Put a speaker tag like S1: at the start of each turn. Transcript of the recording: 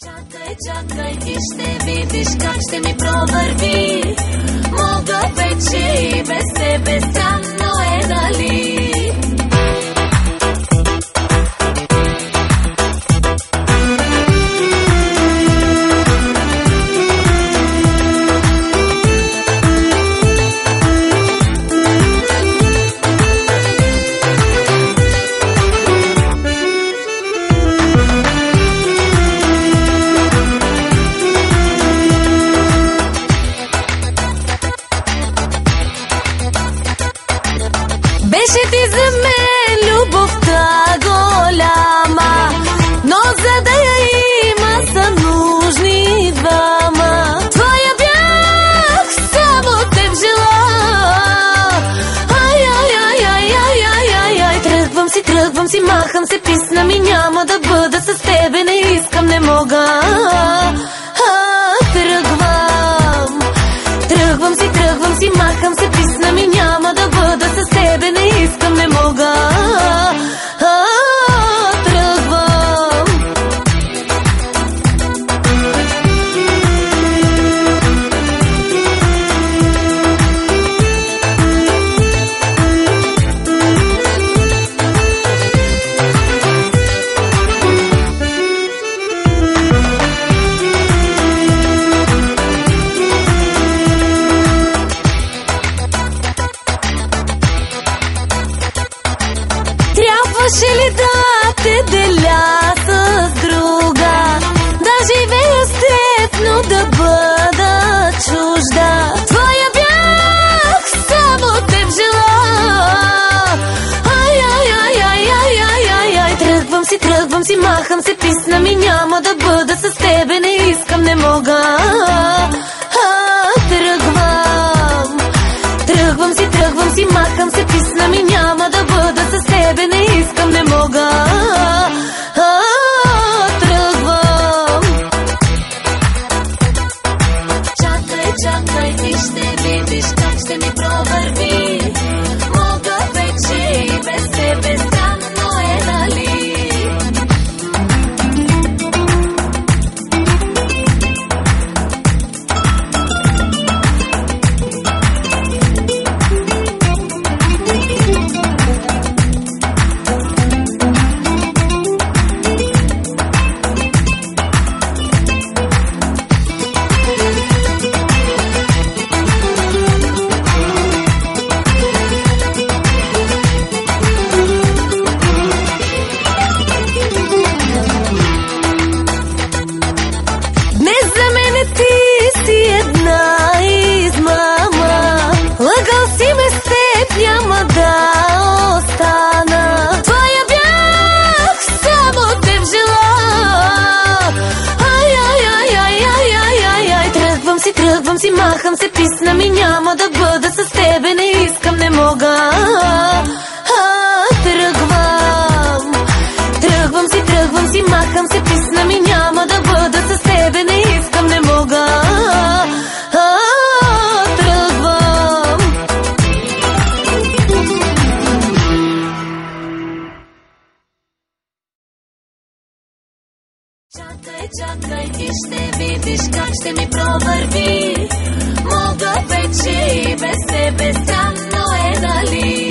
S1: Чакай, чакай и ще видиш как ще ми провърви. Мога вече и без тебе, странно е, нали? Беше ти за мен любовта голяма, но за да я има са нужни двама. Твоя бях, само теб желая. Ай, ай, ай, ай, ай, ай, ай, ай. Тръгвам си, махам се, писна ми, няма да бъда с тебе, не искам, не мога. Тръгвам си, махам се, писна ми, няма да бъда с тебе, не искам, не мога. Тръгвам. Трябваше ли да те деля с друга, да живея с теб, но да бъда чужда? Твоя бях, само теб желая. Ай, ай, ай, ай, ай, ай, ай, ай. Тръгвам си, махам се, писна ми, няма да бъда с тебе, не искам, не мога. Тръгвам си, махам се, писна ми, няма да бъда с тебе, не искам, не мога. Тръгвам. Чакай, чакай и ще видиш как ще ми провърви. Мога вече и без тебе, странно е, нали? Няма да остана. Твоя бях, само теб желая. Ай, ай, ай, ай, ай, ай, ай, ай. Тръгвам си, махам се, писна ми, няма да бъда с тебе, не искам, не мога. Тръгвам си, махам се, писна ми, няма да бъда с тебе, не искам, не мога. Чакай, чакай и ще видиш как ще ми провърви. Мога вече и без тебе, странно е, нали?